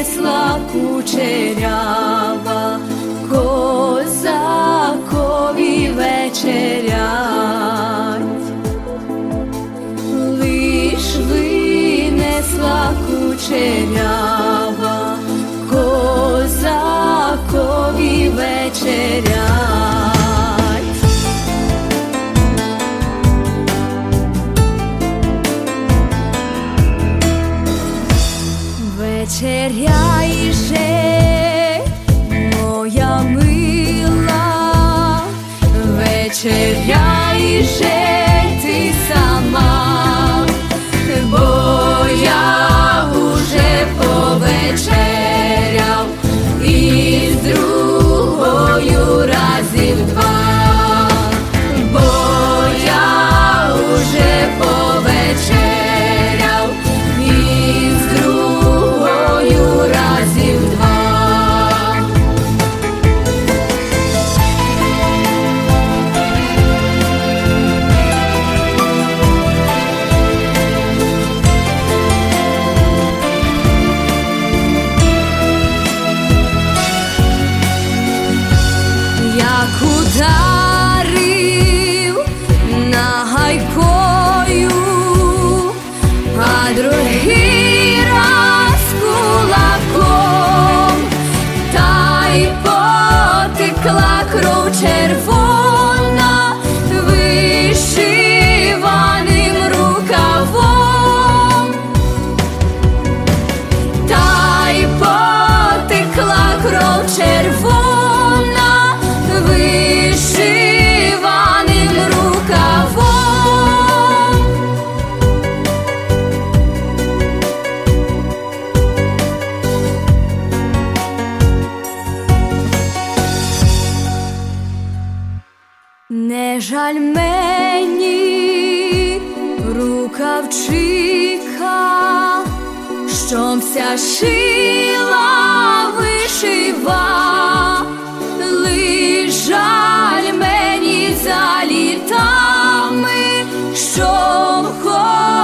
несла кучерява, козакові вечерять. Лиш винесла кучерява, козакові вечерять. Вечеряй же, моя мила, вечеряй же ти сама, бо я уже повечеряв і з другою разів два, бо я уже повечеряв і з другою разів два. Як ударив нагайкою, а другий раз кулаком, та й потекла кров червона вишиваним рукавом, та й потекла кров червона вишиваним рукавом. Не жаль мені рукавчика, що вся шила вишива, лиш жаль мені за літами, що